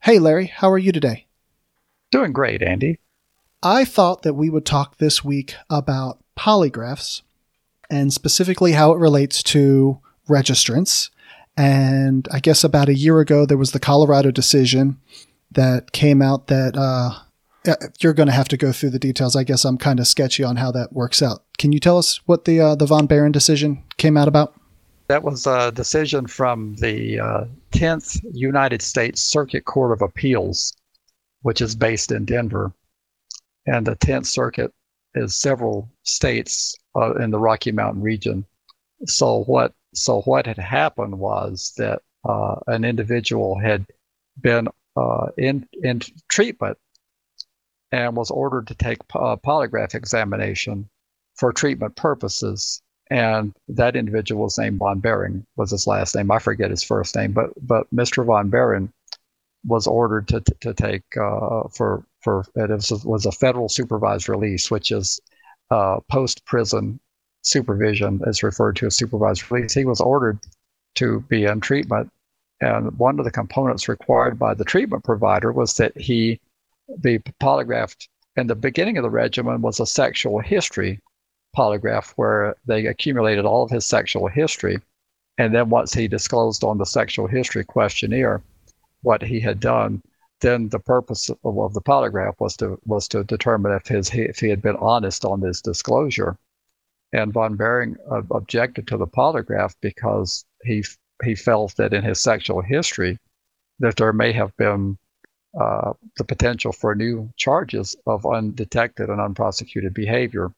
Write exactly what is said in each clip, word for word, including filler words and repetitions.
Hey, Larry, how are you today? Doing great, Andy. I thought that we would talk this week about polygraphs and specifically how it relates to registrants. And I guess about a year ago, there was the Colorado decision that came out that uh, you're going to have to go through the details. I guess I'm kind of sketchy on how that works out. Can you tell us what the uh, the Von Barron decision came out about? That was a decision from the uh, tenth United States Circuit Court of Appeals, which is based in Denver. And the tenth Circuit is several states uh, in the Rocky Mountain region. So what so what had happened was that uh, an individual had been uh, in in treatment and was ordered to take a polygraph examination for treatment purposes. And that individual was named Von Barron, was his last name. I forget his first name, but but Mister Von Barron was ordered to to take uh, for for it was, was a federal supervised release, which is uh, post prison supervision, is referred to as supervised release. He was ordered to be in treatment, and one of the components required by the treatment provider was that he be polygraphed. And the beginning of the regimen was a sexual history polygraph where they accumulated all of his sexual history. And then once he disclosed on the sexual history questionnaire what he had done, then the purpose of, of the polygraph was to was to determine if his if he had been honest on this disclosure. And Von Barron uh, objected to the polygraph because he he felt that in his sexual history that there may have been uh, the potential for new charges of undetected and unprosecuted behavior.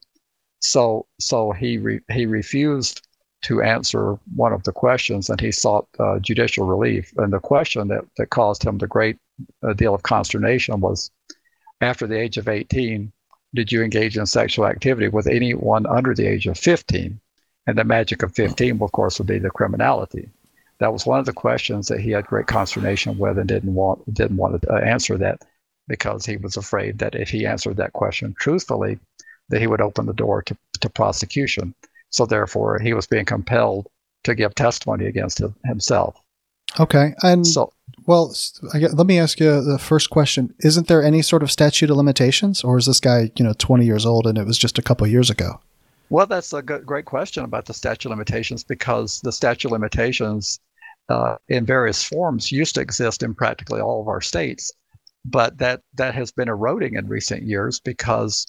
So so he re, he refused to answer one of the questions, and he sought uh, judicial relief. And the question that, that caused him the great uh, deal of consternation was, after the age of eighteen, did you engage in sexual activity with anyone under the age of fifteen? And the magic of fifteen, of course, would be the criminality. That was one of the questions that he had great consternation with and didn't want didn't want to answer that, because he was afraid that if he answered that question truthfully, that he would open the door to, to prosecution. So therefore, he was being compelled to give testimony against himself. Okay. And so, well, I guess, let me ask you the first question. Isn't there any sort of statute of limitations, or is this guy, you know, twenty years old and it was just a couple of years ago? Well, that's a good, great question about the statute of limitations, because the statute of limitations uh, in various forms used to exist in practically all of our states. But that, that has been eroding in recent years because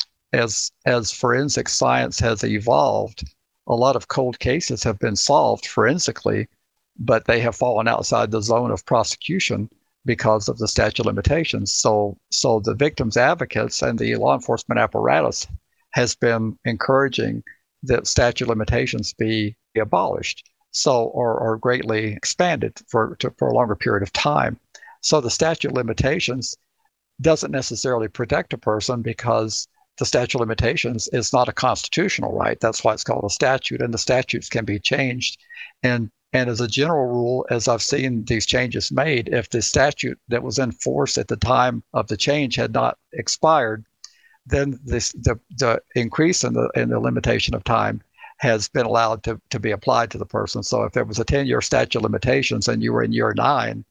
as as forensic science has evolved, a lot of cold cases have been solved forensically, but they have fallen outside the zone of prosecution because of the statute of limitations. So so the victims' advocates and the law enforcement apparatus has been encouraging that statute of limitations be abolished, so or, or greatly expanded for to, for a longer period of time. So the statute of limitations doesn't necessarily protect a person, because the statute of limitations is not a constitutional right. That's why it's called a statute, and the statutes can be changed. And and as a general rule, as I've seen these changes made, if the statute that was in force at the time of the change had not expired, then this the the increase in the in the limitation of time has been allowed to, to be applied to the person. So if there was a ten-year statute of limitations and you were in year nine,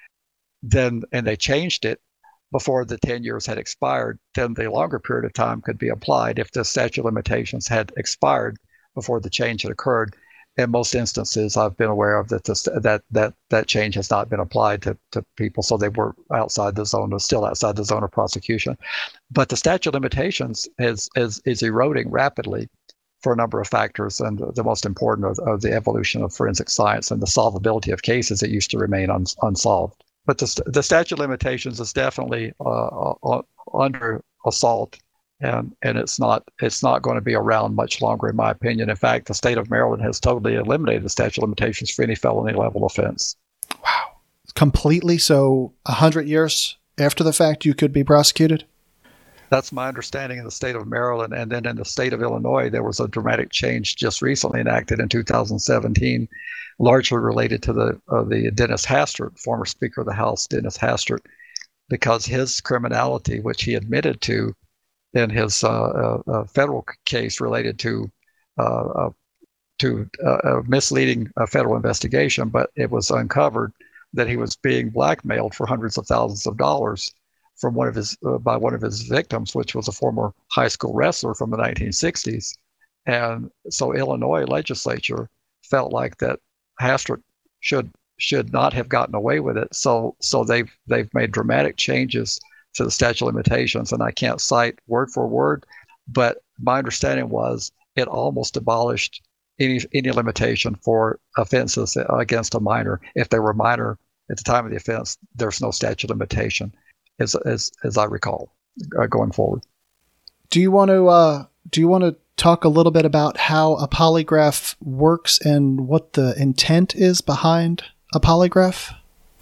then and they changed it before the ten years had expired, then the longer period of time could be applied if the statute of limitations had expired before the change had occurred. In most instances, I've been aware of that this, that that that change has not been applied to, to people, so they were outside the zone, or still outside the zone of prosecution. But the statute of limitations is is, is eroding rapidly for a number of factors, and the most important are, are the evolution of forensic science and the solvability of cases that used to remain un, unsolved. But the, the statute of limitations is definitely uh, uh, under assault, and and it's not it's not going to be around much longer, in my opinion. In fact, the state of Maryland has totally eliminated the statute of limitations for any felony level offense. Wow, completely. So a hundred years after the fact, you could be prosecuted? That's my understanding in the state of Maryland. And then in the state of Illinois, there was a dramatic change just recently enacted in two thousand seventeen, largely related to the uh, the Dennis Hastert, former Speaker of the House, Dennis Hastert, because his criminality, which he admitted to in his uh, uh, uh, federal case related to uh, uh, to uh, a misleading uh, federal investigation, but it was uncovered that he was being blackmailed for hundreds of thousands of dollars from one of his uh, by one of his victims, which was a former high school wrestler from the nineteen sixties. And so Illinois legislature felt like that Hastert should should not have gotten away with it. So so they've they've made dramatic changes to the statute of limitations, and I can't cite word for word, but my understanding was it almost abolished any any limitation for offenses against a minor. If they were minor at the time of the offense, there's no statute of limitation, as as as I recall, uh, going forward. Do you want to uh, do you want to talk a little bit about how a polygraph works and what the intent is behind a polygraph?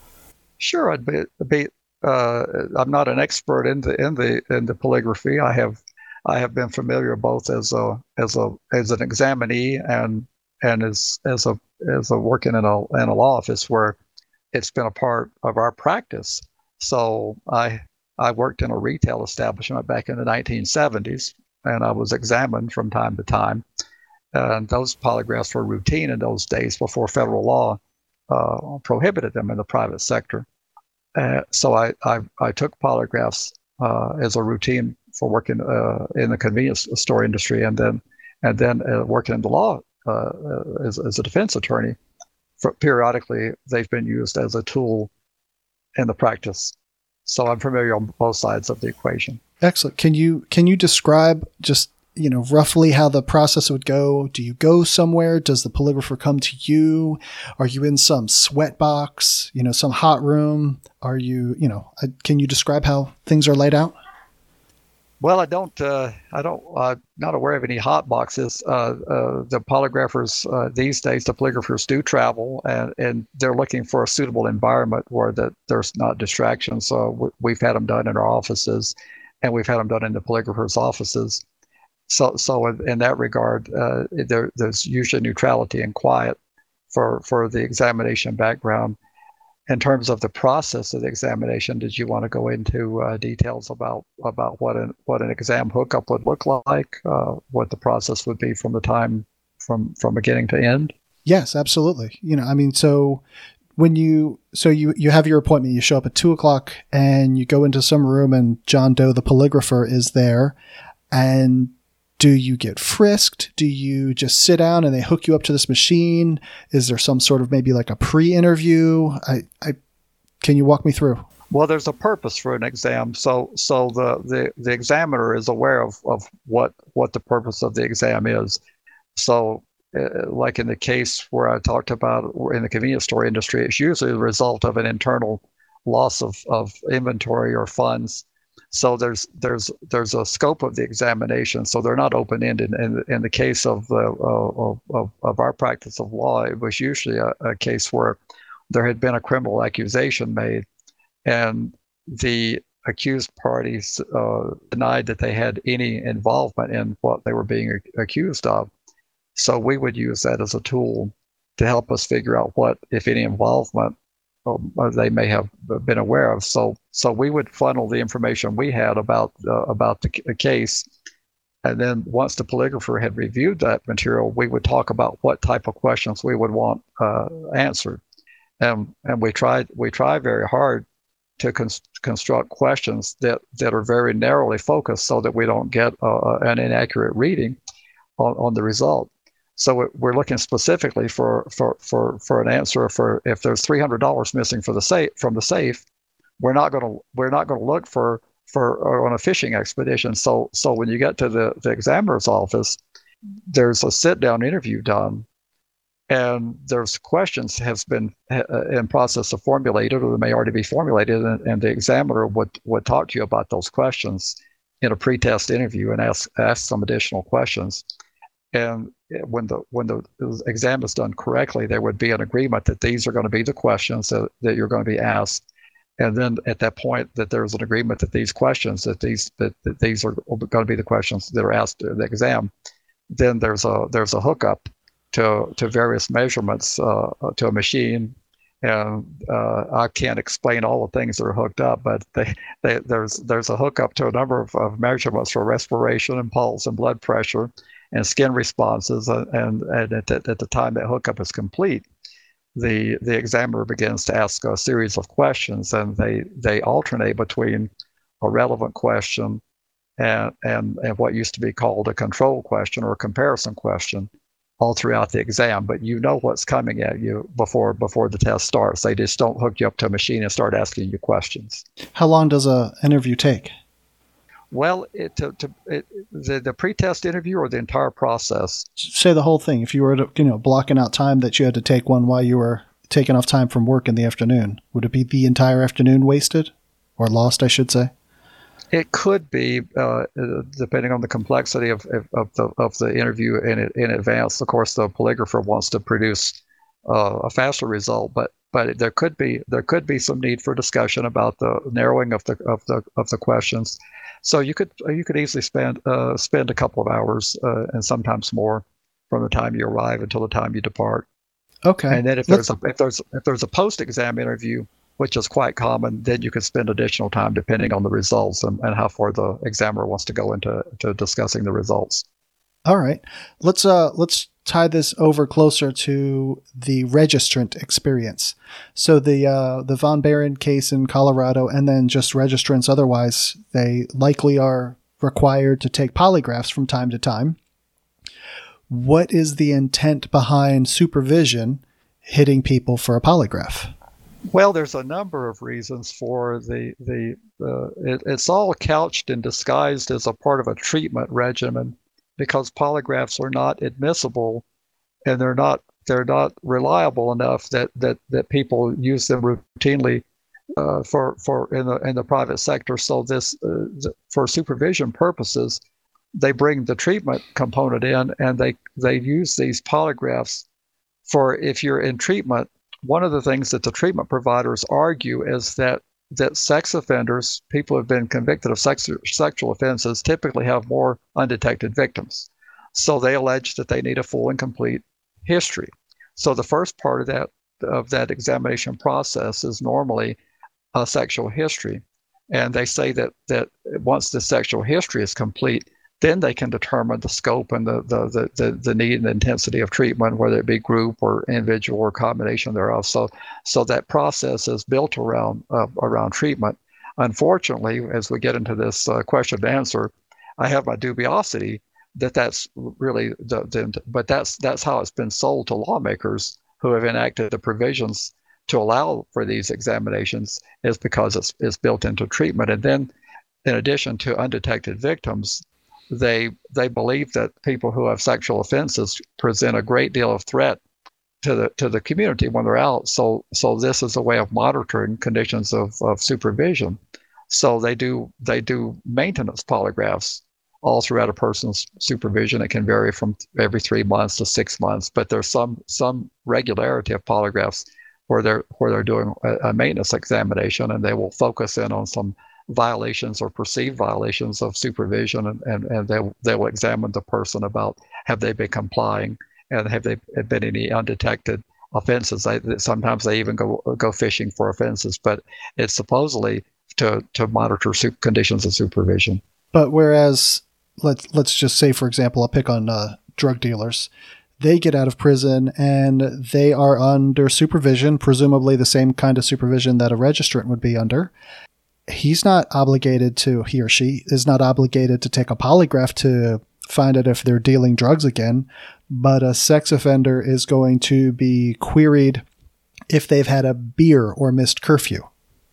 Sure, I'd be, be uh, I'm not an expert in the in the in the polygraphy. I have I have been familiar both as a as a as an examinee and and as as a as a working in a in a law office where it's been a part of our practice. So I I worked in a retail establishment back in the nineteen seventies, and I was examined from time to time. And those polygraphs were routine in those days before federal law uh, prohibited them in the private sector. Uh, so I, I I took polygraphs uh, as a routine for working uh, in the convenience store industry, and then and then uh, working in the law uh, as, as a defense attorney. For periodically, they've been used as a tool in the practice. So I'm familiar on both sides of the equation. Excellent. Can you can you describe just you know roughly how the process would go? Do you go somewhere? Does the polygrapher come to you? Are you in some sweat box? You know, some hot room? Are you you know? Can you describe how things are laid out? Well, I don't. Uh, I don't. I'm not aware of any hot boxes. Uh, uh, the polygraphers uh, these days, the polygraphers do travel, and, and they're looking for a suitable environment where that there's not distractions. So w- we've had them done in our offices, and we've had them done in the polygraphers' offices. So, so in, in that regard, uh, there, there's usually neutrality and quiet for for the examination background. In terms of the process of the examination, did you want to go into uh, details about about what an what an exam hookup would look like, uh, what the process would be from the time from from beginning to end? Yes, absolutely. You know, I mean, so when you so you you have your appointment, you show up at two o'clock, and you go into some room, and John Doe, the polygrapher, is there, and do you get frisked? Do you just sit down and they hook you up to this machine? Is there some sort of maybe like a pre-interview? I, I, can you walk me through? Well, there's a purpose for an exam. So, so the, the, the examiner is aware of, of what, what the purpose of the exam is. So, uh, like in the case where I talked about in the convenience store industry, it's usually the result of an internal loss of, of inventory or funds. So there's there's there's a scope of the examination. So they're not open-ended. In, in the case of the uh, of, of our practice of law, it was usually a, a case where there had been a criminal accusation made, and the accused parties uh, denied that they had any involvement in what they were being accused of. So we would use that as a tool to help us figure out what, if any, involvement they may have been aware of. So, so we would funnel the information we had about uh, about the, the case, and then once the polygrapher had reviewed that material, we would talk about what type of questions we would want uh, answered, and and we tried we try very hard to con- construct questions that that are very narrowly focused, so that we don't get uh, an inaccurate reading on, on the result. So we're looking specifically for, for, for, for an answer for if there's three hundred dollars missing for the safe from the safe, we're not going to we're not going to look for for on a fishing expedition. So so when you get to the, the examiner's office, there's a sit down interview done, and there's questions has been in process of formulated, or they may already be formulated, and, and the examiner would would talk to you about those questions in a pre-test interview and ask ask some additional questions. And when the when the exam is done correctly, there would be an agreement that these are going to be the questions that, that you're going to be asked. And then at that point, that there's an agreement that these questions, that these that, that these are going to be the questions that are asked in the exam. Then there's a there's a hookup to to various measurements uh, to a machine. And uh, I can't explain all the things that are hooked up, but they, they, there's there's a hookup to a number of, of measurements for respiration and pulse and blood pressure and skin responses, and, and, and at, the, at the time that hookup is complete, the the examiner begins to ask a series of questions, and they they alternate between a relevant question and and and what used to be called a control question or a comparison question all throughout the exam. But you know what's coming at you before before the test starts. They just don't hook you up to a machine and start asking you questions. How long does a interview take? Well, it, to, to, it, the, the pre-test interview or the entire process? Say the whole thing. If you were to, you know, blocking out time that you had to take one while you were taking off time from work in the afternoon, would it be the entire afternoon wasted or lost, I should say? It could be, uh, depending on the complexity of, of the of the interview in in advance. Of course, the polygrapher wants to produce uh, a faster result, but but there could be there could be some need for discussion about the narrowing of the of the of the questions. So you could you could easily spend uh, spend a couple of hours uh, and sometimes more from the time you arrive until the time you depart. Okay. And then if there's a, if there's if there's a post-exam interview, which is quite common, then you can spend additional time depending on the results and, and how far the examiner wants to go into to discussing the results. All right. Let's uh let's tie this over closer to the registrant experience. So the uh, the Von Baron case in Colorado, and then just registrants otherwise, they likely are required to take polygraphs from time to time. What is the intent behind supervision hitting people for a polygraph? Well, there's a number of reasons for the the uh, it, it's all couched and disguised as a part of a treatment regimen, because polygraphs are not admissible and they're not they're not reliable enough that that, that people use them routinely uh, for for in the in the private sector. So this uh, for supervision purposes, they bring the treatment component in, and they they use these polygraphs for if you're in treatment. One of the things that the treatment providers argue is that that sex offenders, people who have been convicted of sex, sexual offenses, typically have more undetected victims. So they allege that they need a full and complete history. So the first part of that of that examination process is normally a sexual history. And they say that that once the sexual history is complete, then they can determine the scope and the the, the, the, the need and the intensity of treatment, whether it be group or individual or combination thereof. So so that process is built around uh, around treatment. Unfortunately, as we get into this uh, question and answer, I have my dubiosity that that's really the, the but that's that's how it's been sold to lawmakers who have enacted the provisions to allow for these examinations, is because it's it's built into treatment. And then, in addition to undetected victims, they they believe that people who have sexual offenses present a great deal of threat to the to the community when they're out. So so this is a way of monitoring conditions of, of supervision. So they do they do maintenance polygraphs all throughout a person's supervision. It can vary from every three months to six months, but there's some some regularity of polygraphs where they're where they're doing a, a maintenance examination, and they will focus in on some violations or perceived violations of supervision, and, and, and they, they will examine the person about have they been complying and have they been any undetected offenses. They, sometimes they even go go fishing for offenses, but it's supposedly to, to monitor su- conditions of supervision. But whereas, let's, let's just say, for example, I'll pick on uh, drug dealers. They get out of prison and they are under supervision, presumably the same kind of supervision that a registrant would be under. He's not obligated to, he or she is not obligated to take a polygraph to find out if they're dealing drugs again, but a sex offender is going to be queried if they've had a beer or missed curfew.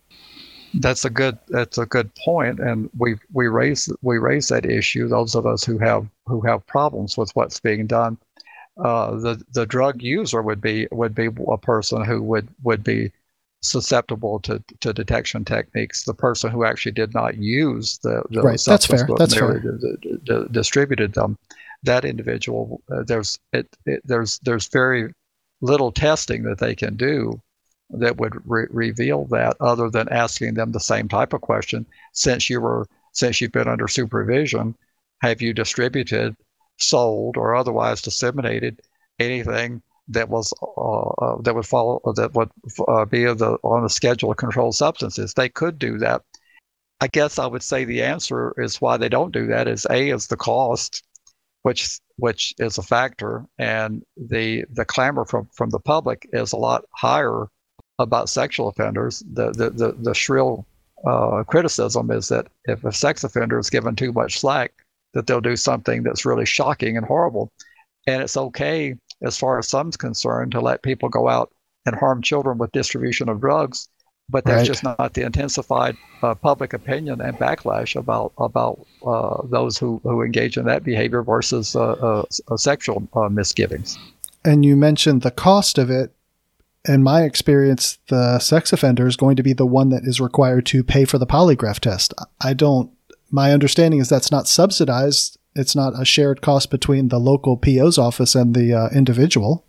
That's a good that's a good point, and we we raise we raise that issue. Those of us who have who have problems with what's being done, uh, the the drug user would be would be a person who would would be susceptible to, to detection techniques. The person who actually did not use the, the right. That's fair. That's fair. D- d- d- distributed them, that individual, uh, there's it, it there's there's very little testing that they can do that would re- reveal that, other than asking them the same type of question. Since you were since you've been under supervision, have you distributed, sold, or otherwise disseminated anything that was uh, uh, that would follow that would uh, be the on the schedule of controlled substances? They could do that. I guess I would say the answer is why they don't do that is A, is the cost, which which is a factor, and the the clamor from from the public is a lot higher about sexual offenders. The the the, the shrill uh, criticism is that if a sex offender is given too much slack, that they'll do something that's really shocking and horrible. And it's okay, as far as some's concerned, to let people go out and harm children with distribution of drugs, but there's Right. just not the intensified uh, public opinion and backlash about about uh, those who, who engage in that behavior versus uh, uh, uh, sexual uh, misgivings. And you mentioned the cost of it. In my experience, the sex offender is going to be the one that is required to pay for the polygraph test. I don't, my understanding is that's not subsidized. It's not a shared cost between the local P O's office and the uh, individual.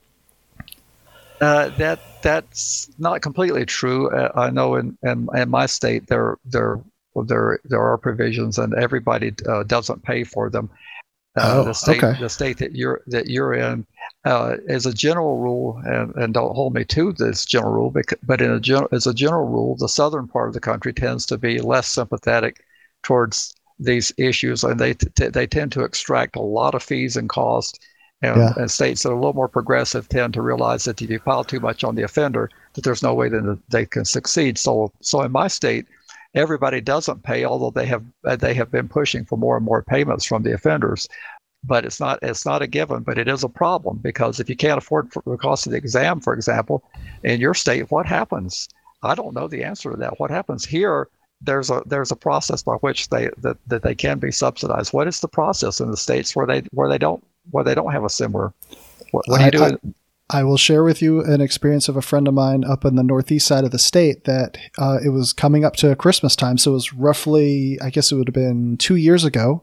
Uh, that that's not completely true. Uh, I know in, in in my state there there there there are provisions, and everybody uh, doesn't pay for them. Uh, Oh, the state okay. the state that you're that you're in, uh, as a general rule, and, and don't hold me to this general rule, but, but in a gen, as a general rule, the southern part of the country tends to be less sympathetic towards these issues, and they t- they tend to extract a lot of fees and costs. And, Yeah. and states that are a little more progressive tend to realize that if you pile too much on the offender, that there's no way that they can succeed. So, so in my state, everybody doesn't pay, although they have they have been pushing for more and more payments from the offenders. But it's not it's not a given, but it is a problem, because if you can't afford the cost of the exam, for example, in your state, what happens? I don't know the answer to that. What happens here? There's a there's a process by which they that, that they can be subsidized. What is the process in the states where they where they don't where they don't have a similar? What, what do you do? I, I, I will share with you an experience of a friend of mine up in the northeast side of the state that uh, it was coming up to Christmas time. So it was roughly, I guess it would have been two years ago.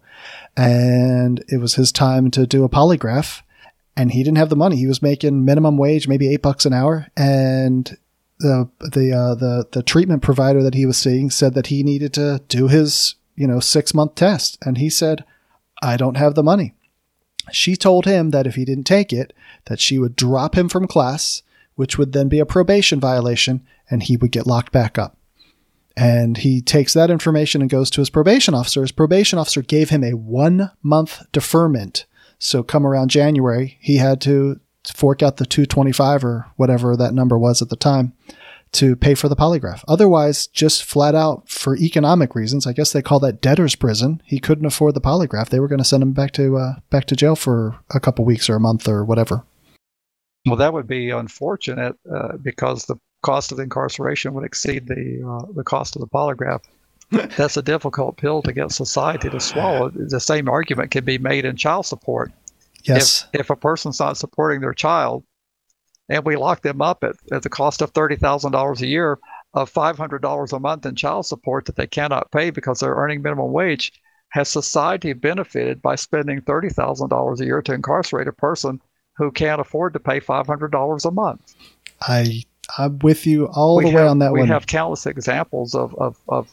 And it was his time to do a polygraph. And he didn't have the money. He was making minimum wage, maybe eight bucks an hour. And the the uh, the the treatment provider that he was seeing said that he needed to do his, you know, six month test. And he said, I don't have the money. She told him that if he didn't take it, that she would drop him from class, which would then be a probation violation, and he would get locked back up. And he takes that information and goes to his probation officer. His probation officer gave him a one-month deferment. So come around January, he had to fork out the two hundred twenty-five dollars or whatever that number was at the time to pay for the polygraph. Otherwise, just flat out for economic reasons, I guess they call that debtor's prison. He couldn't afford the polygraph. They were going to send him back to uh, back to jail for a couple weeks or a month or whatever. Well, that would be unfortunate uh, because the cost of the incarceration would exceed the uh, the cost of the polygraph. That's a difficult pill to get society to swallow. The same argument can be made in child support. Yes. If, if a person's not supporting their child, and we lock them up at, at the cost of thirty thousand dollars a year, of five hundred dollars a month in child support that they cannot pay because they're earning minimum wage, has society benefited by spending thirty thousand dollars a year to incarcerate a person who can't afford to pay five hundred dollars a month? I, I'm with you all we the have, way on that we one. We have countless examples of, of, of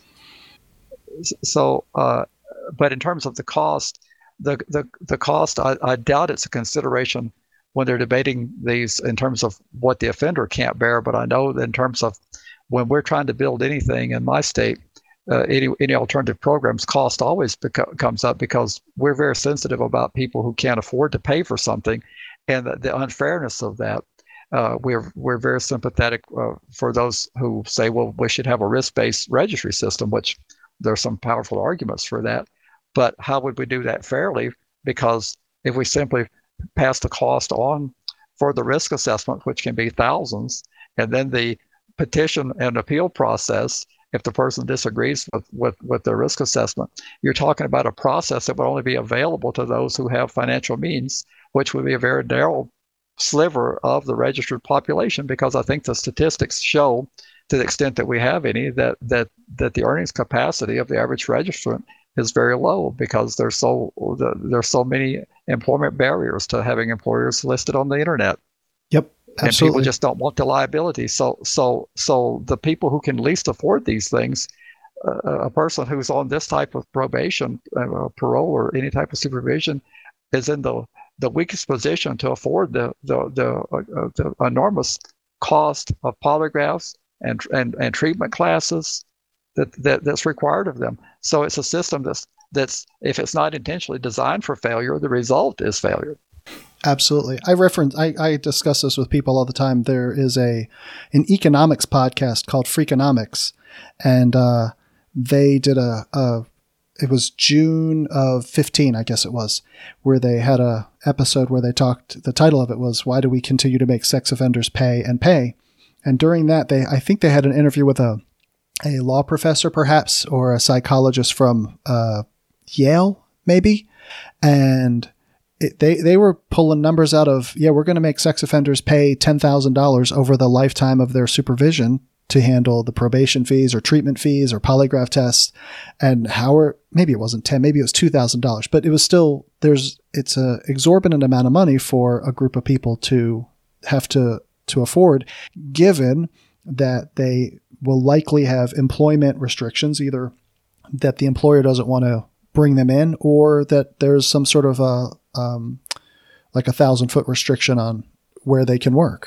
so, uh, but in terms of the cost, the, the, the cost, I, I doubt it's a consideration when they're debating these in terms of what the offender can't bear. But I know that in terms of when we're trying to build anything in my state, uh, any any alternative programs, cost always beco- comes up because we're very sensitive about people who can't afford to pay for something, and the, the unfairness of that. Uh, we're we're very sympathetic uh, for those who say, well, we should have a risk-based registry system, which there's some powerful arguments for that. But how would we do that fairly? Because if we simply pass the cost on for the risk assessment, which can be thousands, and then the petition and appeal process, if the person disagrees with, with, with the risk assessment, you're talking about a process that would only be available to those who have financial means, which would be a very narrow sliver of the registered population, because I think the statistics show, to the extent that we have any, that that that the earnings capacity of the average registrant is very low because there's so there's so many employment barriers to having employers listed on the internet. Yep, absolutely. And people just don't want the liability. So so so the people who can least afford these things, uh, a person who's on this type of probation, uh, parole, or any type of supervision, is in the the weakest position to afford the the the, uh, the enormous cost of polygraphs and and and treatment classes that, that that's required of them. So it's a system that's that's if it's not intentionally designed for failure, the result is failure. Absolutely. I reference, I, I discuss this with people all the time. There is a, an economics podcast called Freakonomics, and uh, they did a, a, it was June of fifteen, I guess it was, where they had a episode where they talked, the title of it was, Why Do We Continue to Make Sex Offenders Pay and Pay? And during that, they, I think they had an interview with a, a law professor perhaps, or a psychologist from uh, Yale, maybe. And It, they they were pulling numbers out of, yeah, we're going to make sex offenders pay ten thousand dollars over the lifetime of their supervision to handle the probation fees or treatment fees or polygraph tests. And how are, maybe it wasn't ten, maybe it was two thousand dollars, but it was still, there's, it's a exorbitant amount of money for a group of people to have to, to afford, given that they will likely have employment restrictions, either that the employer doesn't want to bring them in, or that there's some sort of a, um, like a thousand foot restriction on where they can work.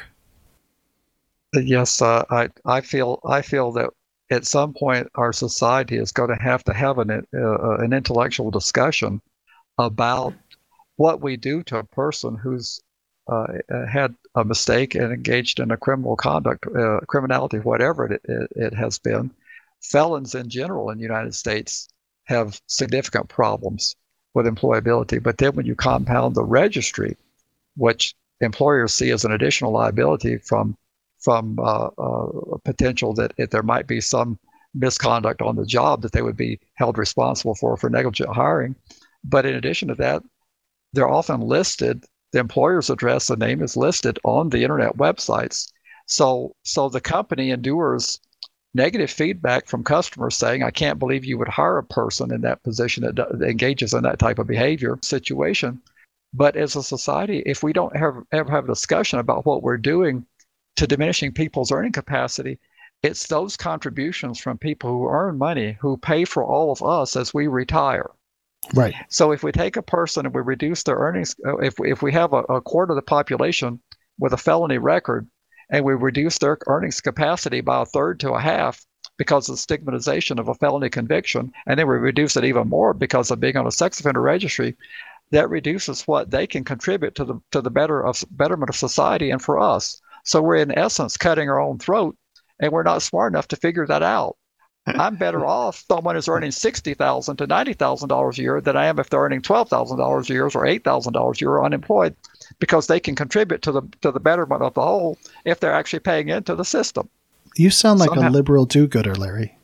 Yes, uh, I I feel I feel that at some point our society is going to have to have an uh, an intellectual discussion about what we do to a person who's uh, had a mistake and engaged in a criminal conduct, uh, criminality, whatever it, it it has been. Felons in general in the United States have significant problems with employability. But then when you compound the registry, which employers see as an additional liability from from uh, uh, potential that if there might be some misconduct on the job that they would be held responsible for for negligent hiring. But in addition to that, they're often listed, the employer's address and name is listed on the internet websites. So so the company endures negative feedback from customers saying, I can't believe you would hire a person in that position that, that engages in that type of behavior situation. But as a society, if we don't have, ever have a discussion about what we're doing to diminishing people's earning capacity, it's those contributions from people who earn money who pay for all of us as we retire. Right. So if we take a person and we reduce their earnings, if, if we have a, a quarter of the population with a felony record, and we reduce their earnings capacity by a third to a half because of the stigmatization of a felony conviction, and then we reduce it even more because of being on a sex offender registry, that reduces what they can contribute to the to the better of betterment of society and for us. So we're in essence cutting our own throat, and we're not smart enough to figure that out. I'm better off someone is earning sixty thousand dollars to ninety thousand dollars a year than I am if they're earning twelve thousand dollars a year or eight thousand dollars a year unemployed, because they can contribute to the to the betterment of the whole if they're actually paying into the system. You sound like Somehow, a liberal do-gooder, Larry.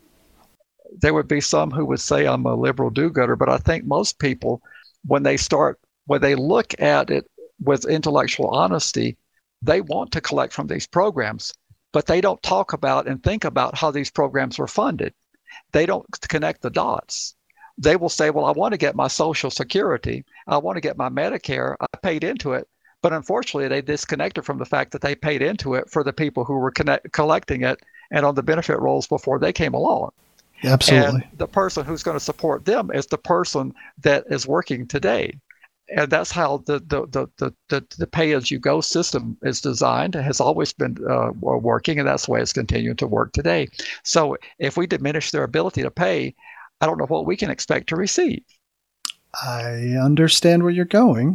There would be some who would say I'm a liberal do-gooder, but I think most people, when they start, when they look at it with intellectual honesty, they want to collect from these programs, but they don't talk about and think about how these programs were funded. They don't connect the dots. They will say, well, I want to get my Social Security. I want to get my Medicare. I paid into it. But unfortunately, they disconnected from the fact that they paid into it for the people who were connect, collecting it and on the benefit rolls before they came along. Absolutely. And the person who's going to support them is the person that is working today. And that's how the the the the, the, the pay-as-you-go system is designed. It has always been uh, working, and that's the way it's continuing to work today. So if we diminish their ability to pay, I don't know what we can expect to receive. I understand where you're going.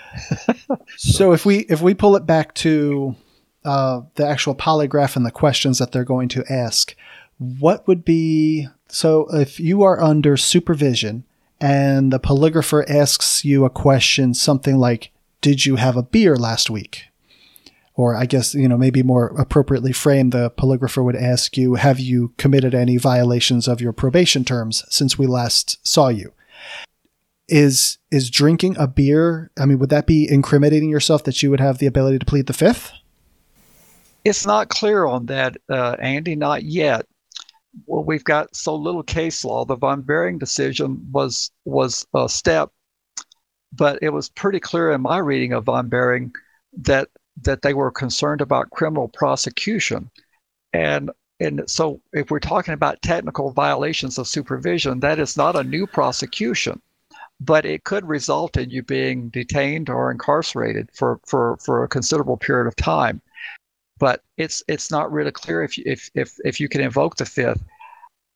So if we if we pull it back to uh, the actual polygraph and the questions that they're going to ask, what would be, so if you are under supervision and the polygrapher asks you a question, something like, did you have a beer last week? Or I guess, you know, maybe more appropriately framed, the polygrapher would ask you, have you committed any violations of your probation terms since we last saw you? Is is drinking a beer, I mean, would that be incriminating yourself that you would have the ability to plead the fifth? It's not clear on that, uh, Andy, not yet. Well, we've got so little case law. The Von Behring decision was was a step, but it was pretty clear in my reading of Von Behring that that they were concerned about criminal prosecution. And and so if we're talking about technical violations of supervision, that is not a new prosecution, but it could result in you being detained or incarcerated for, for, for a considerable period of time. But it's it's not really clear if you, if if if you can invoke the fifth.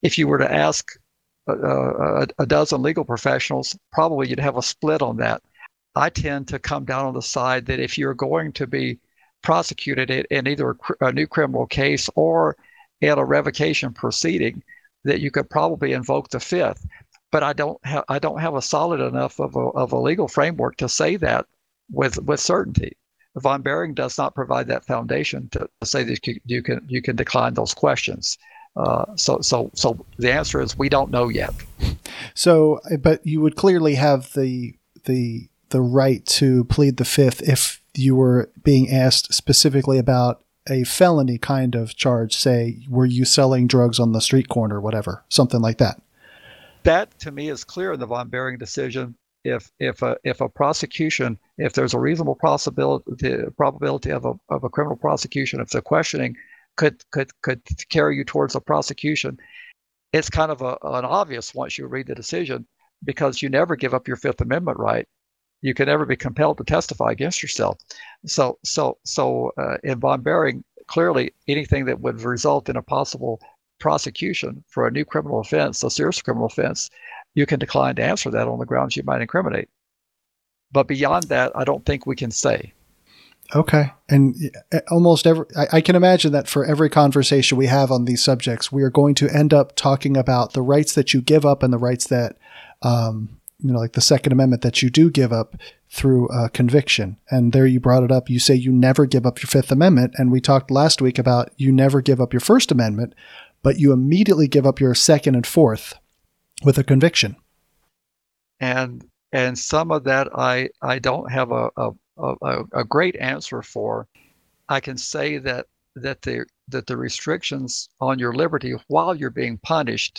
if you were to ask a, a, a dozen legal professionals, probably you'd have a split on that. I tend to come down on the side that if you're going to be prosecuted in either a, a new criminal case or in a revocation proceeding, that you could probably invoke the Fifth. But I don't have I don't have a solid enough of a of a legal framework to say that with with certainty. Von Behring does not provide that foundation to, to say that you, you can you can decline those questions. Uh, so so so the answer is we don't know yet. So, but you would clearly have the the the right to plead the Fifth if you were being asked specifically about a felony kind of charge. Say, were you selling drugs on the street corner, whatever, something like that. That to me is clear in the Von Behring decision. If if a if a prosecution, if there's a reasonable possibility probability of a of a criminal prosecution, if the questioning could could could carry you towards a prosecution, it's kind of a, an obvious once you read the decision, because you never give up your Fifth Amendment right. You can never be compelled to testify against yourself. So so so uh, in Von Behring, clearly anything that would result in a possible prosecution for a new criminal offense, a serious criminal offense, you can decline to answer that on the grounds you might incriminate. But beyond that, I don't think we can say. Okay. And almost every, I, I can imagine that for every conversation we have on these subjects, we are going to end up talking about the rights that you give up and the rights that, um, you know, like the Second Amendment that you do give up through uh, conviction. And there you brought it up. You say you never give up your Fifth Amendment. And we talked last week about you never give up your First Amendment, but you immediately give up your Second and Fourth with a conviction. And and some of that I I don't have a a, a, a great answer for. I can say that that the that the restrictions on your liberty while you're being punished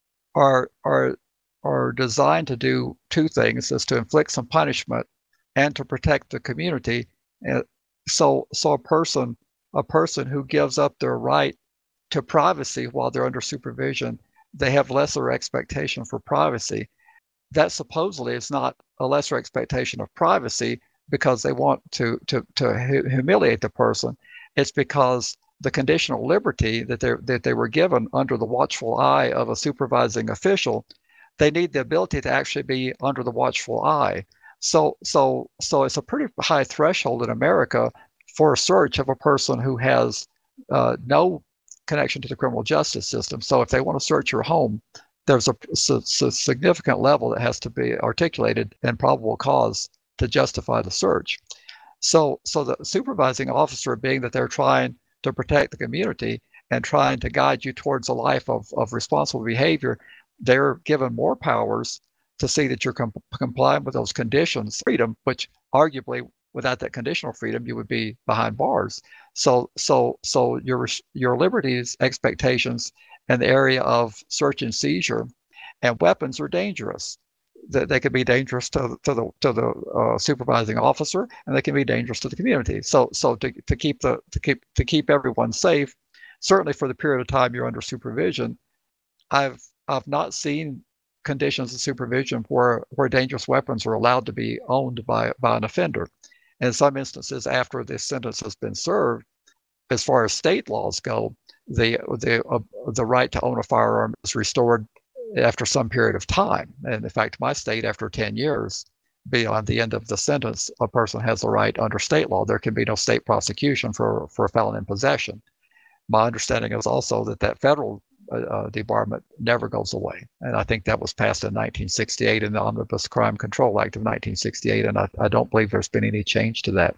are are are designed to do two things: is to inflict some punishment and to protect the community. And so so a person a person who gives up their right to privacy while they're under supervision, they have lesser expectation for privacy. That supposedly is not a lesser expectation of privacy because they want to to to hu- humiliate the person. It's because the conditional liberty that they that they were given under the watchful eye of a supervising official, they need the ability to actually be under the watchful eye. So so so it's a pretty high threshold in America for a search of a person who has uh, no connection to the criminal justice system. So if they want to search your home, there's a, a, a significant level that has to be articulated and probable cause to justify the search. So, so the supervising officer, being that they're trying to protect the community and trying to guide you towards a life of, of responsible behavior, they're given more powers to see that you're com- complying with those conditions, freedom, which arguably without that conditional freedom, you would be behind bars. So, so, so your your liberties expectations in the area of search and seizure and weapons are dangerous. That they could be dangerous to to the to the uh, supervising officer, and they can be dangerous to the community. So, so to to keep the to keep to keep everyone safe, certainly for the period of time you're under supervision, I've I've not seen conditions of supervision where where dangerous weapons are allowed to be owned by by an offender. In some instances, after the sentence has been served, as far as state laws go, the the uh, the right to own a firearm is restored after some period of time. And in fact, my state, after ten years, beyond the end of the sentence, a person has the right under state law. There can be no state prosecution for for a felon in possession. My understanding is also that that federal uh, debarment never goes away. And I think that was passed in nineteen sixty-eight in the Omnibus Crime Control Act of nineteen sixty-eight. And I, I don't believe there's been any change to that.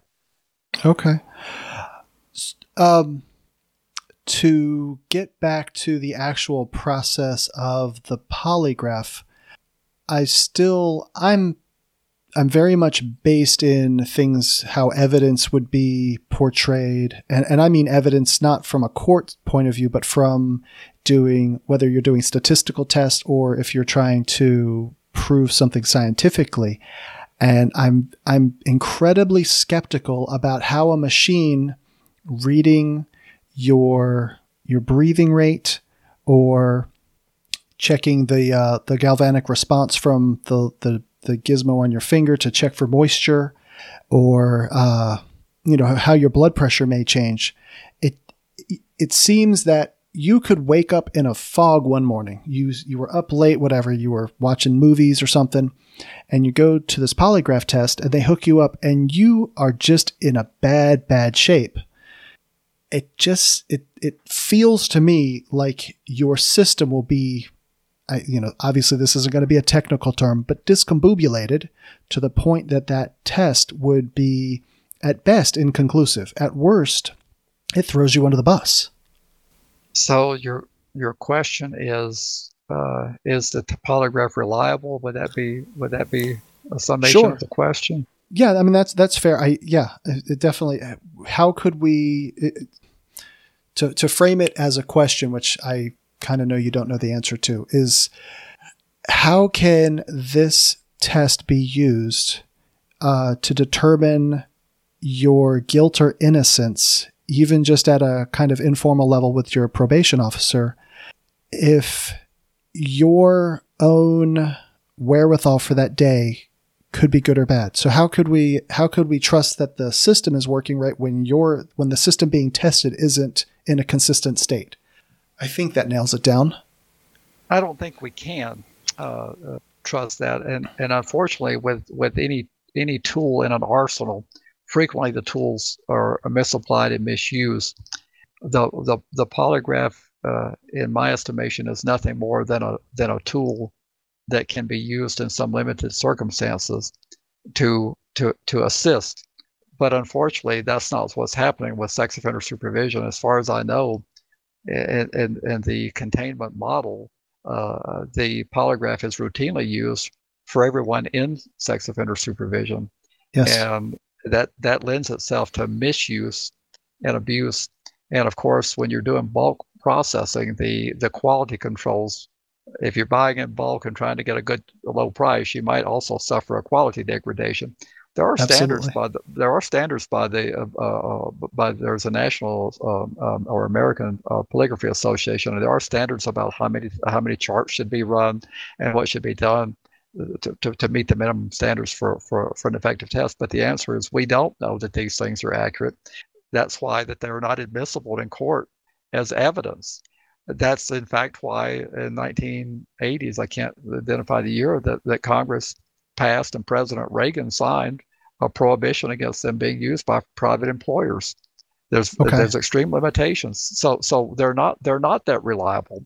Okay. Um, to get back to the actual process of the polygraph, I still, I'm I'm very much based in things, how evidence would be portrayed. And, and I mean evidence not from a court point of view, but from doing, whether you're doing statistical tests or if you're trying to prove something scientifically. And I'm, I'm incredibly skeptical about how a machine reading your, your breathing rate or checking the, uh, the galvanic response from the, the, the gizmo on your finger to check for moisture, or, uh, you know, how your blood pressure may change. It, it seems that you could wake up in a fog one morning. You you were up late, whatever, you were watching movies or something, and you go to this polygraph test and they hook you up and you are just in a bad, bad shape. It just, it, it feels to me like your system will be, I, you know, obviously this isn't going to be a technical term, but discombobulated to the point that that test would be at best inconclusive. At worst, it throws you under the bus. So your your question is uh, is the polygraph reliable? Would that be would that be a summation Sure. of the question? Yeah, I mean that's that's fair. I yeah, it definitely. How could we it, to to frame it as a question, which I kind of know you don't know the answer to, is how can this test be used uh, to determine your guilt or innocence, even just at a kind of informal level with your probation officer, if your own wherewithal for that day could be good or bad? So how could we how could we trust that the system is working right when you're when the system being tested isn't in a consistent state? I think that nails it down. I don't think we can uh, uh, trust that, and and unfortunately, with with any any tool in an arsenal, frequently the tools are misapplied and misused. The the the polygraph, uh, in my estimation, is nothing more than a than a tool that can be used in some limited circumstances to to to assist. But unfortunately, that's not what's happening with sex offender supervision. As far as I know, in, in, in the containment model, uh, the polygraph is routinely used for everyone in sex offender supervision. Yes. And that, that lends itself to misuse and abuse. And of course, when you're doing bulk processing, the, the quality controls, if you're buying in bulk and trying to get a good a low price, you might also suffer a quality degradation. There are standards Absolutely. by the there are standards by the uh, uh, by there's a national um, um, or American uh, Polygraphy Association, and there are standards about how many how many charts should be run and what should be done to, to, to meet the minimum standards for, for, for an effective test. But the answer is we don't know that these things are accurate. That's why that they're not admissible in court as evidence. That's in fact why in nineteen eighties, I can't identify the year, that, that Congress passed and President Reagan signed a prohibition against them being used by private employers. There's Okay. there's extreme limitations. So so they're not they're not that reliable.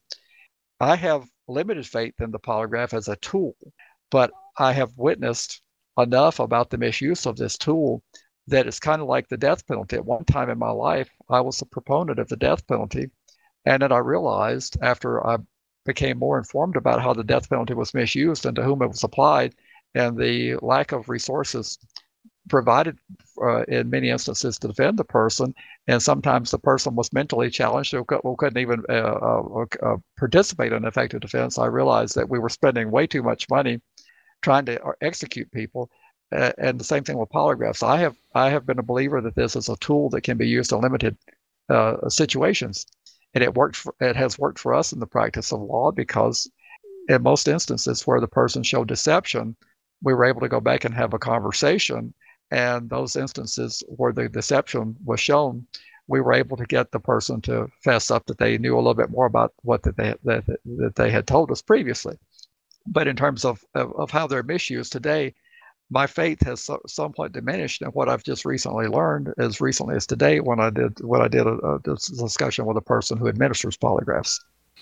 I have limited faith in the polygraph as a tool, but I have witnessed enough about the misuse of this tool that it's kind of like the death penalty. At one time in my life, I was a proponent of the death penalty. And then I realized after I became more informed about how the death penalty was misused and to whom it was applied, and the lack of resources provided uh, in many instances to defend the person, and sometimes the person was mentally challenged or couldn't even uh, uh, uh, participate in effective defense, I realized that we were spending way too much money trying to execute people. Uh, and the same thing with polygraphs. I have I have been a believer that this is a tool that can be used in limited uh, situations. And it worked. For, it has worked for us in the practice of law because, in most instances where the person showed deception, we were able to go back and have a conversation. And those instances where the deception was shown, we were able to get the person to fess up that they knew a little bit more about what that they that, that they had told us previously. But in terms of of, of how they're misused today, my faith has so, somewhat diminished. And what I've just recently learned, as recently as today, when I did when I did a, a discussion with a person who administers polygraphs.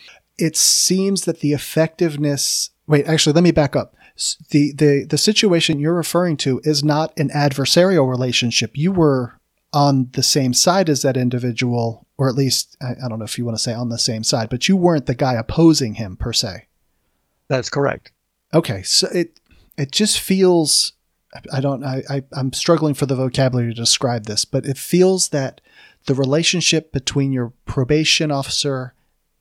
It seems that the effectiveness. Wait, actually, let me back up. The the the situation you're referring to is not an adversarial relationship. You were on the same side as that individual, or at least I, I don't know if you want to say on the same side, but you weren't the guy opposing him per se. That's correct. Okay, so it it just feels. I don't. I, I I'm struggling for the vocabulary to describe this, but it feels that the relationship between your probation officer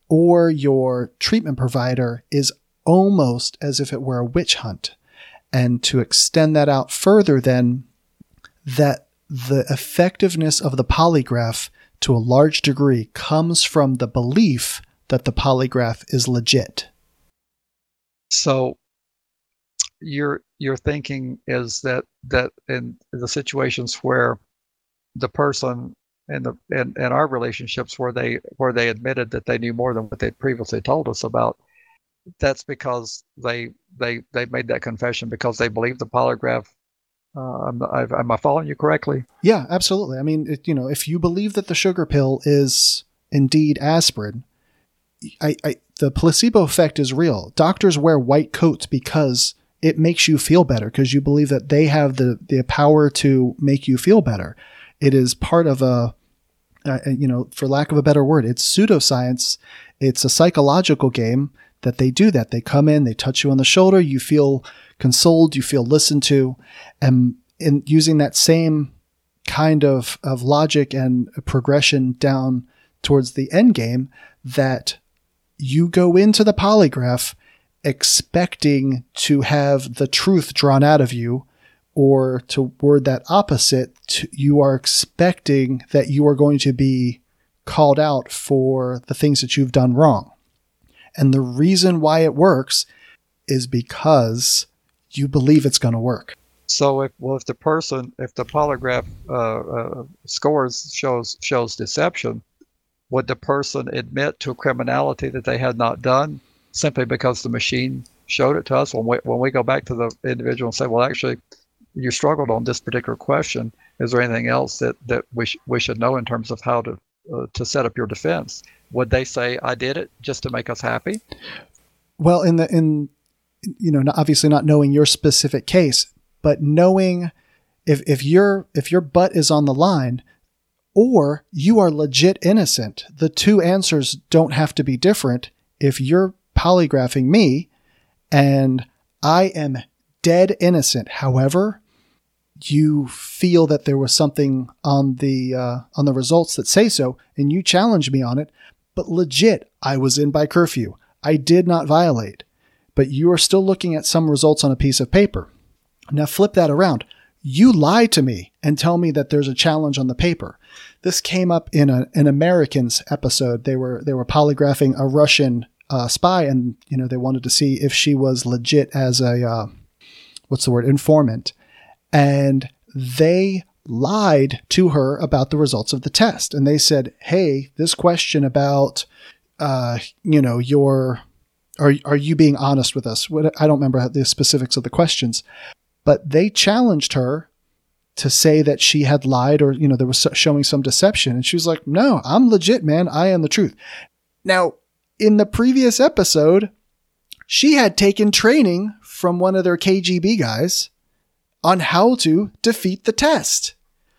or your treatment provider is almost as if it were a witch hunt. And to extend that out further, then, that the effectiveness of the polygraph to a large degree comes from the belief that the polygraph is legit. So your your thinking is that that in the situations where the person in the in, in our relationships where they where they admitted that they knew more than what they'd previously told us about, that's because they they they made that confession because they believed the polygraph. Uh, am, I, am I following you correctly? Yeah, absolutely. I mean, it, you know, if you believe that the sugar pill is indeed aspirin, I, I the placebo effect is real. Doctors wear white coats because it makes you feel better, because you believe that they have the, the power to make you feel better. It is part of a, uh, you know, for lack of a better word, it's pseudoscience. It's a psychological game that they do that. They come in, they touch you on the shoulder, you feel consoled, you feel listened to. And in using that same kind of, of logic and progression down towards the end game, that you go into the polygraph expecting to have the truth drawn out of you, or to word that opposite, to, you are expecting that you are going to be called out for the things that you've done wrong. And the reason why it works is because you believe it's going to work. So if well, if the person, if the polygraph uh, uh, scores shows shows deception, would the person admit to criminality that they had not done simply because the machine showed it to us? When we when we go back to the individual and say, well, actually, you struggled on this particular question. Is there anything else that that we sh- we should know in terms of how to uh, to set up your defense? Would they say, I did it just to make us happy? Well, in the in you know, obviously not knowing your specific case, but knowing if if your if your butt is on the line, or you are legit innocent, the two answers don't have to be different. If you're polygraphing me and I am dead innocent, however, you feel that there was something on the uh, on the results that say so, and you challenge me on it, but legit, I was in by curfew. I did not violate. But you are still looking at some results on a piece of paper. Now flip that around. You lie to me and tell me that there's a challenge on the paper. This came up in a, an Americans episode. They were they were polygraphing a Russian uh, spy, and you know they wanted to see if she was legit as a uh, what's the word informant, and they lied to her about the results of the test. And they said, "Hey, this question about uh, you know your are are you being honest with us?" What, I don't remember the specifics of the questions, but they challenged her to say that she had lied, or, you know, there was showing some deception. And she was like, no, I'm legit, man. I am the truth. Now, in the previous episode, she had taken training from one of their K G B guys on how to defeat the test.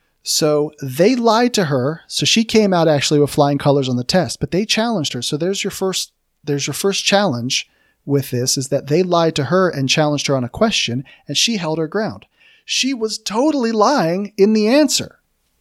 So they lied to her. So she came out actually with flying colors on the test, but they challenged her. So there's your first, there's your first challenge with this, is that they lied to her and challenged her on a question, and she held her ground. She was totally lying in the answer.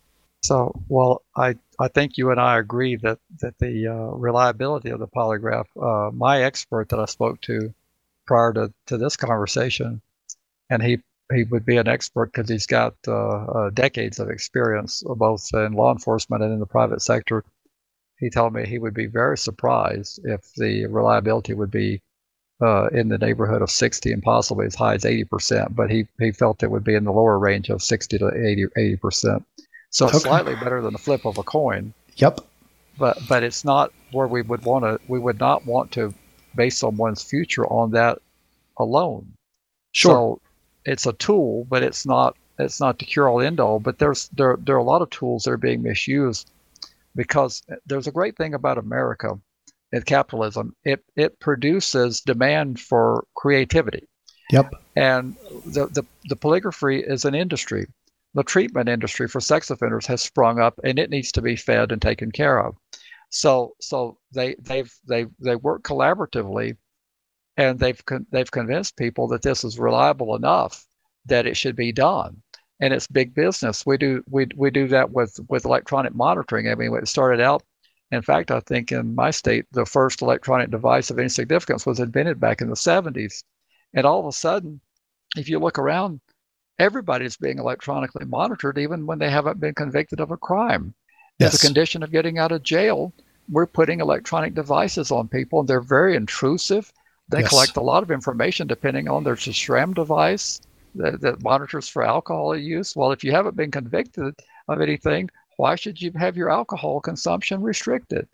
So, well, I, I think you and I agree that, that the uh, reliability of the polygraph, uh, my expert that I spoke to prior to, to this conversation, and he, he would be an expert because he's got uh, uh, decades of experience, both in law enforcement and in the private sector. He told me he would be very surprised if the reliability would be Uh, in the neighborhood of sixty and possibly as high as eighty percent, but he, he felt it would be in the lower range of sixty to eighty percent. So it's Okay. slightly better than the flip of a coin. Yep. But but it's not where we would want to, we would not want to base someone's future on that alone. Sure. So it's a tool, but it's not it's not the cure all end all. But there's there there are a lot of tools that are being misused, because there's a great thing about America. In capitalism, it, it produces demand for creativity. Yep. And the, the, the polygraphy is an industry. The treatment industry for sex offenders has sprung up, and it needs to be fed and taken care of. So so they they've they they work collaboratively, and they've con- they've convinced people that this is reliable enough that it should be done. And it's big business. We do we we do that with, with electronic monitoring. I mean, it started out. In fact, I think in my state, the first electronic device of any significance was invented back in the seventies. And all of a sudden, if you look around, everybody's being electronically monitored, even when they haven't been convicted of a crime. Yes. As a condition of getting out of jail, we're putting electronic devices on people, and they're very intrusive. They Yes. collect a lot of information depending on there's a SRAM device that, that monitors for alcohol use. Well, if you haven't been convicted of anything, why should you have your alcohol consumption restricted?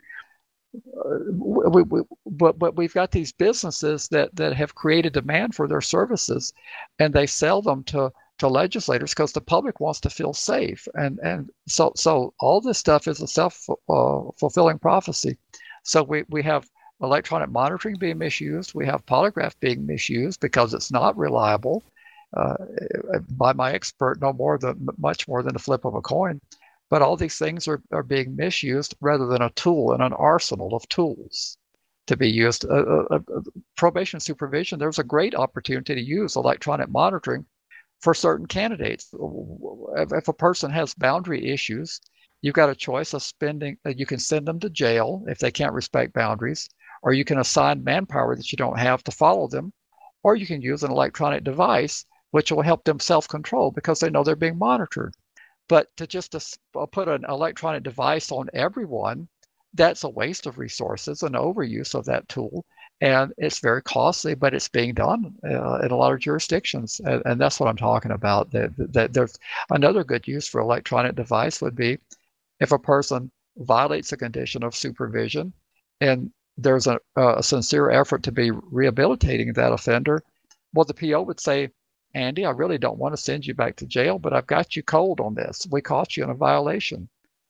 Uh, we, we, but but we've got these businesses that, that have created demand for their services, and they sell them to, to legislators because the public wants to feel safe. And and so so all this stuff is a self uh, fulfilling prophecy. So we, we have electronic monitoring being misused. We have polygraph being misused because it's not reliable. Uh, by my expert, no more than much more than a flip of a coin. But all these things are, are being misused rather than a tool and an arsenal of tools to be used. Uh, uh, uh, probation supervision, there's a great opportunity to use electronic monitoring for certain candidates. If, if a person has boundary issues, you've got a choice of spending, uh, you can send them to jail if they can't respect boundaries, or you can assign manpower that you don't have to follow them, or you can use an electronic device which will help them self-control because they know they're being monitored. But to just to put an electronic device on everyone, that's a waste of resources and overuse of that tool. And it's very costly, but it's being done uh, in a lot of jurisdictions. And, and that's what I'm talking about. That, that there's another good use for electronic device would be if a person violates a condition of supervision and there's a, a sincere effort to be rehabilitating that offender, well, the P O would say, Andy, I really don't want to send you back to jail, but I've got you cold on this. We caught you in a violation.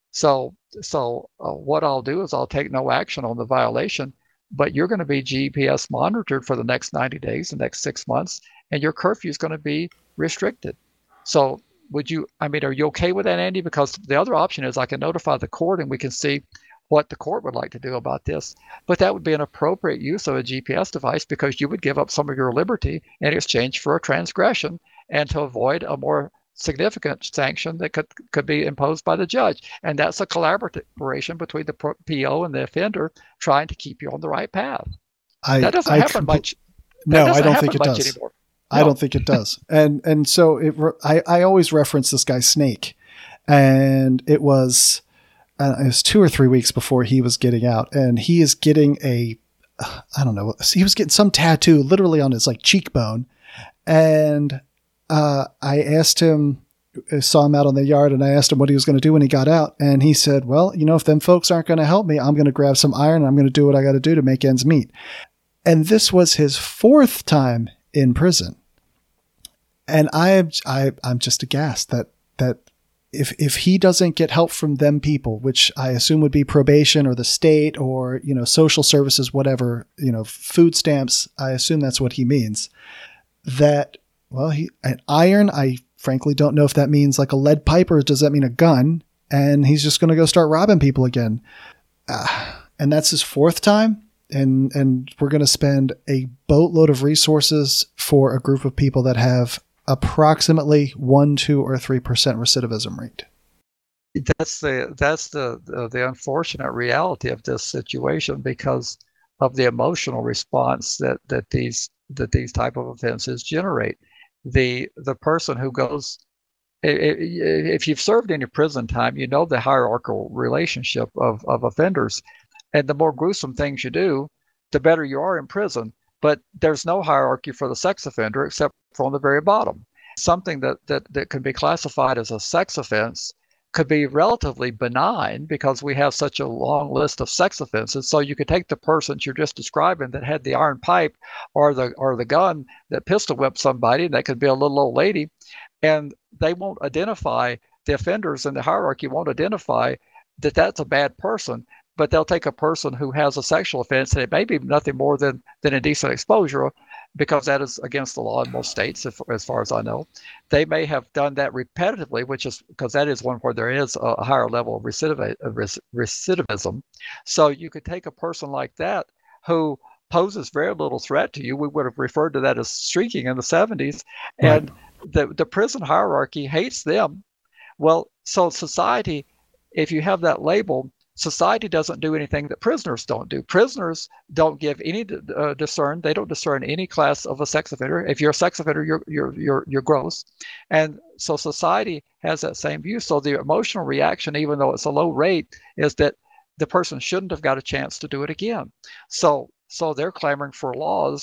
So so uh, what I'll do is I'll take no action on the violation, but you're going to be G P S monitored for the next ninety days, the next six months, and your curfew is going to be restricted. So would you, I mean, are you okay with that, Andy? Because the other option is I can notify the court and we can see what the court would like to do about this. But that would be an appropriate use of a G P S device because you would give up some of your liberty in exchange for a transgression and to avoid a more significant sanction that could, could be imposed by the judge. And that's a collaboration between the P O and the offender trying to keep you on the right path. I, that doesn't I happen compl- much. No, I don't think it does. Anymore. I No. don't think it does. And and so it, I, I always reference this guy Snake. And it was... Uh, it was two or three weeks before he was getting out, and he is getting a, I don't know, he was getting some tattoo literally on his like cheekbone. And uh, I asked him, I saw him out on the yard, and I asked him what he was going to do when he got out. And he said, well, you know, if them folks aren't going to help me, I'm going to grab some iron and I'm going to do what I got to do to make ends meet. And this was his fourth time in prison. And I, I, I'm just aghast that, that, If if he doesn't get help from them people, which I assume would be probation or the state or, you know, social services, whatever, you know, food stamps, I assume that's what he means. That, well, he an iron, I frankly don't know if that means like a lead pipe or does that mean a gun? And he's just going to go start robbing people again. Uh, and that's his fourth time. And, and we're going to spend a boatload of resources for a group of people that have approximately one, two, or three percent recidivism rate. That's the that's the, the the unfortunate reality of this situation because of the emotional response that that these that these type of offenses generate. The the person who goes, if you've served any prison time, you know the hierarchical relationship of of offenders, and the more gruesome things you do, the better you are in prison. But there's no hierarchy for the sex offender except for on the very bottom. Something that, that, that can be classified as a sex offense could be relatively benign because we have such a long list of sex offenses. So you could take the person you're just describing that had the iron pipe or the or the gun that pistol whipped somebody, and that could be a little old lady, and they won't identify, the offenders in the hierarchy won't identify that that's a bad person. But they'll take a person who has a sexual offense, and it may be nothing more than, than indecent exposure, because that is against the law in most states, if, as far as I know. They may have done that repetitively, which is because that is one where there is a higher level of recidiv- recidivism. So you could take a person like that who poses very little threat to you. We would have referred to that as streaking in the seventies. Right. And the, the prison hierarchy hates them. Well, so society, if you have that label, society doesn't do anything that prisoners don't do. Prisoners don't give any uh, discern. They don't discern any class of a sex offender. If you're a sex offender, you're you're you're you're gross. And so society has that same view. So the emotional reaction, even though it's a low rate, is that the person shouldn't have got a chance to do it again. So so they're clamoring for laws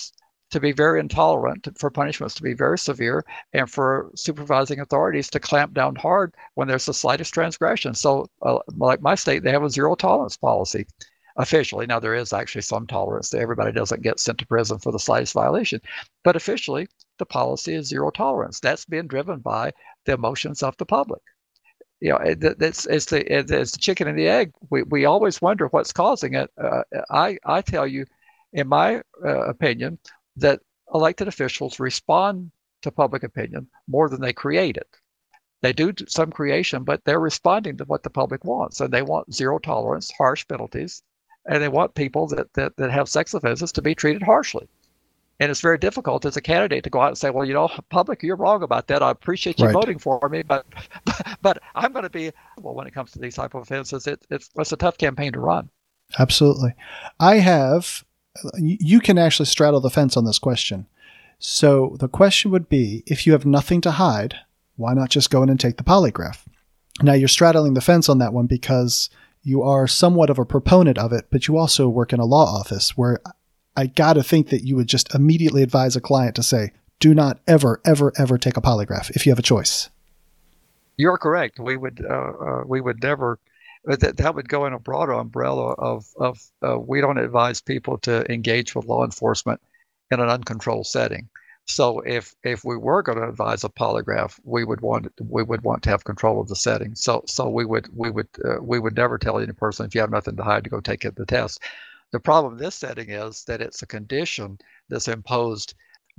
to be very intolerant, for punishments to be very severe, and for supervising authorities to clamp down hard when there's the slightest transgression. So, uh, like my state, they have a zero tolerance policy officially. Now, there is actually some tolerance. Everybody doesn't get sent to prison for the slightest violation. But officially, the policy is zero tolerance. That's being driven by the emotions of the public. You know, it, it's, it's, the, it's the chicken and the egg. We, we always wonder what's causing it. Uh, I, I tell you, in my uh, opinion, that elected officials respond to public opinion more than they create it. They do some creation, but they're responding to what the public wants. And they want zero tolerance, harsh penalties, and they want people that, that, that have sex offenses to be treated harshly. And it's very difficult as a candidate to go out and say, well, you know, public, you're wrong about that. I appreciate you right. voting for me, but but, but I'm going to be, well, when it comes to these type of offenses, it, it's, it's a tough campaign to run. Absolutely. I have, you can actually straddle the fence on this question. So the question would be, if you have nothing to hide, why not just go in and take the polygraph? Now, you're straddling the fence on that one because you are somewhat of a proponent of it, but you also work in a law office where I got to think that you would just immediately advise a client to say, do not ever, ever, ever take a polygraph if you have a choice. You're correct. We would uh, uh, we would never, that, that would go in a broader umbrella of, of uh, we don't advise people to engage with law enforcement in an uncontrolled setting. So if if we were going to advise a polygraph, we would want we would want to have control of the setting. So so we would we would uh, we would never tell any person, if you have nothing to hide, to go take the test. The problem in this setting is that it's a condition that's imposed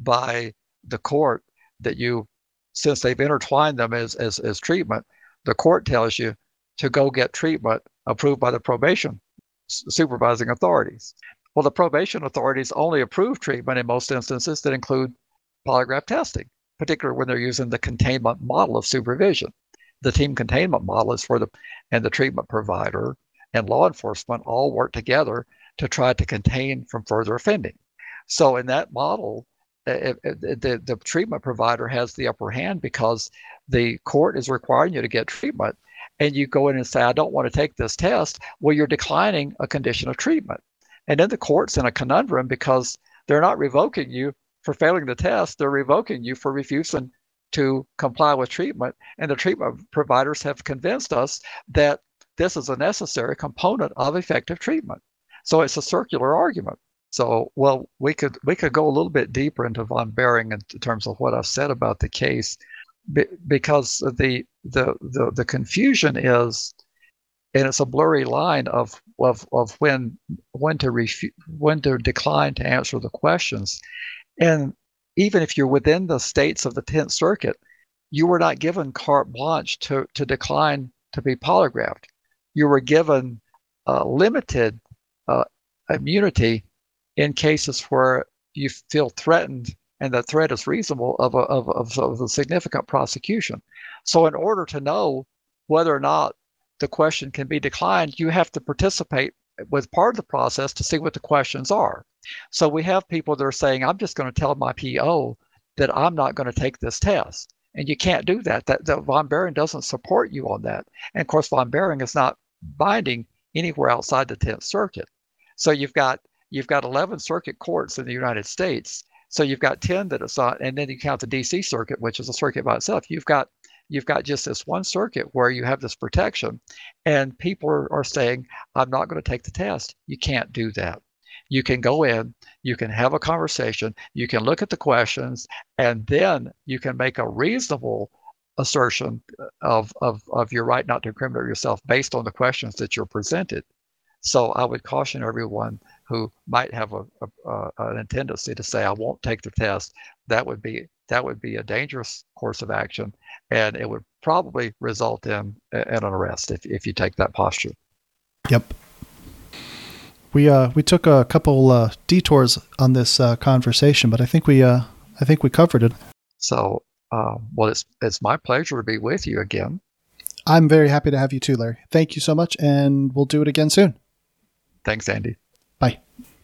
by the court that you, since they've intertwined them as, as, as treatment, the court tells you to go get treatment approved by the probation supervising authorities. Well, the probation authorities only approve treatment in most instances that include polygraph testing, particularly when they're using the containment model of supervision. The team containment model is for the, and the treatment provider and law enforcement all work together to try to contain from further offending. So in that model, it, it, the, the treatment provider has the upper hand because the court is requiring you to get treatment, and you go in and say, I don't want to take this test. Well, you're declining a condition of treatment. And then the court's in a conundrum because they're not revoking you for failing the test. They're revoking you for refusing to comply with treatment. And the treatment providers have convinced us that this is a necessary component of effective treatment. So it's a circular argument. So, well, we could we could go a little bit deeper into Von Behring in terms of what I've said about the case, because the the the, the confusion is, and it's a blurry line of of of when when to refu- when to decline to answer the questions, and even if you're within the states of the Tenth Circuit, you were not given carte blanche to to decline to be polygraphed. You were given uh, limited Uh, immunity in cases where you feel threatened and that threat is reasonable of a, of, of, of a significant prosecution. So in order to know whether or not the question can be declined, you have to participate with part of the process to see what the questions are. So we have people that are saying, I'm just going to tell my P O that I'm not going to take this test. And you can't do that. That, that Von Behring doesn't support you on that. And of course, Von Behring is not binding anywhere outside the Tenth Circuit. So you've got you've got eleven circuit courts in the United States. So you've got ten that it's on, and then you count the D C circuit, which is a circuit by itself. You've got you've got just this one circuit where you have this protection, and people are, are saying, I'm not going to take the test. You can't do that. You can go in, you can have a conversation, you can look at the questions, and then you can make a reasonable assertion of, of, of your right not to incriminate yourself based on the questions that you're presented. So I would caution everyone who might have a, a, a, a tendency to say, I won't take the test. That would be that would be a dangerous course of action, and it would probably result in, in an arrest if, if you take that posture. Yep. We uh we took a couple uh, detours on this uh, conversation, but I think we uh I think we covered it. So uh, well, it's it's my pleasure to be with you again. I'm very happy to have you too, Larry. Thank you so much, and we'll do it again soon. Thanks, Andy. Bye.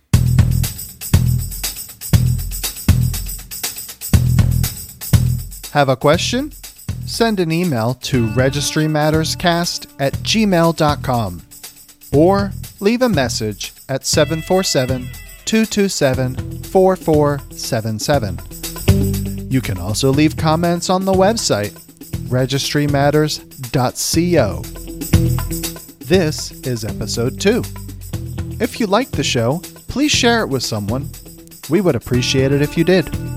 Have a question? Send an email to registrymatterscast at gmail dot com or leave a message at seven four seven, two two seven, four four seven seven. You can also leave comments on the website, registry matters dot co. This is episode two. If you liked the show, please share it with someone. We would appreciate it if you did.